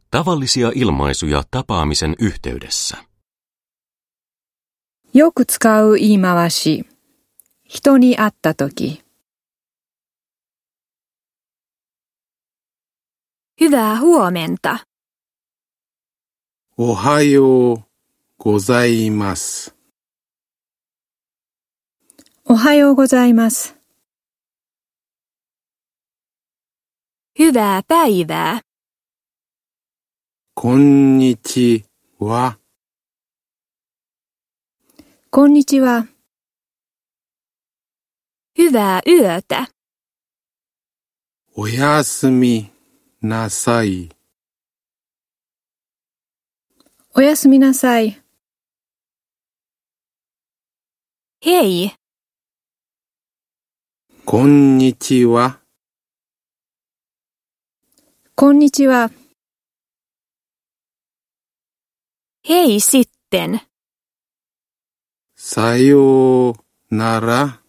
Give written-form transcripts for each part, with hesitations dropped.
Tavallisia ilmaisuja tapaamisen yhteydessä. よく使う言い回し。人に会ったとき。 Hyvää huomenta. おはようございます。 おはようございます。 Hyvää päivää. こんにちは。 こんにちは。 Hyvää yötä. おやすみなさい。 おやすみなさい。 Hei. こんにちは。 こんにちは。 Hei sitten. さようなら。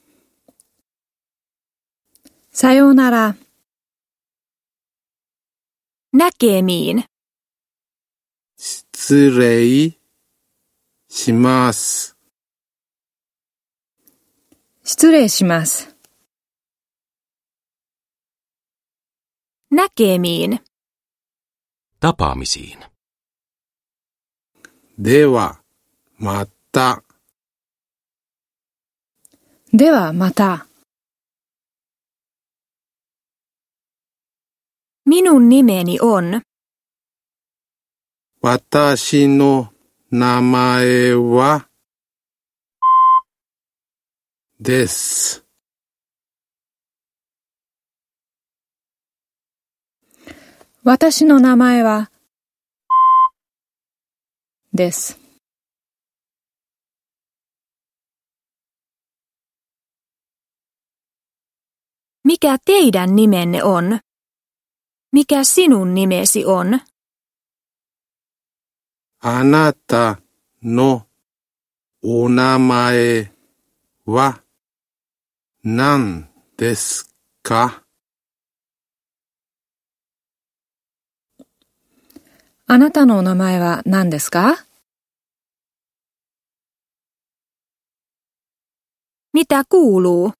さようなら。 Näkemiin. 失礼します。 失礼します。 Näkemiin. Tapaamisiin. では、また。 ではまた。 Minun nimeni on. 私の名前はです。 私の名前はです。 Mikä teidän nimenne on? Mikä sinun nimesi on? あなたのお名前は何ですか？ あなたのお名前は何ですか？ Mitä kuuluu?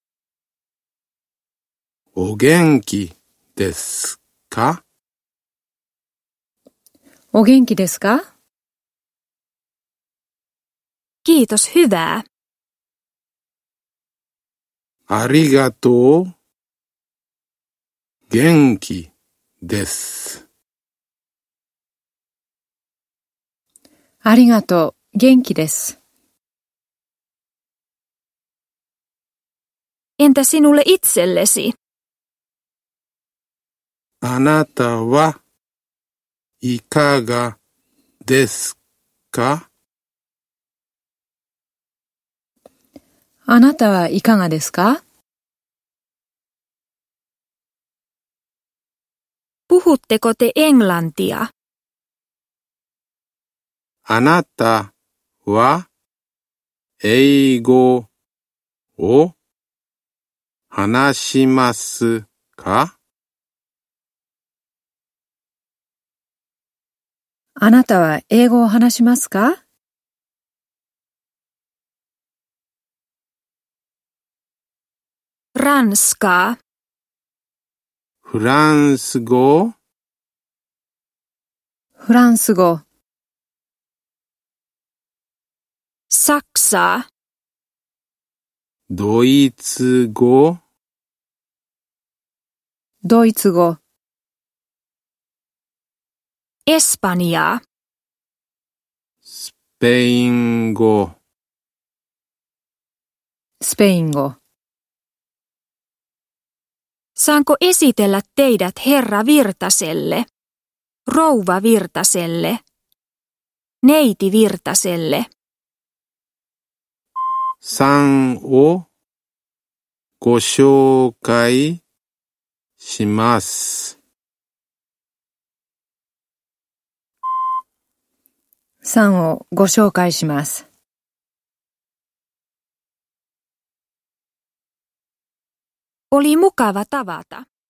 お元気ですか？ お元気ですか？ Kiitos hyvää. ありがとう。元気です。 ありがとう。元気です。 Entä sinulle itsellesi? あなたはいかがですか？ あなたはいかがですか？ Puhutteko te englantia? あなたは英語を話しますか？ あなたは英語を話しますか？ Ranskaa. フランス語？ フランス語。 Saksaa. ドイツ語？ ドイツ語。 Espanjaa. スペイン語？ スペイン語。 Saanko esitellä teidät herra Virtaselle, rouva Virtaselle, neiti Virtaselle? さんをご紹介します。 さんをご紹介します。 Oli mukava tavata.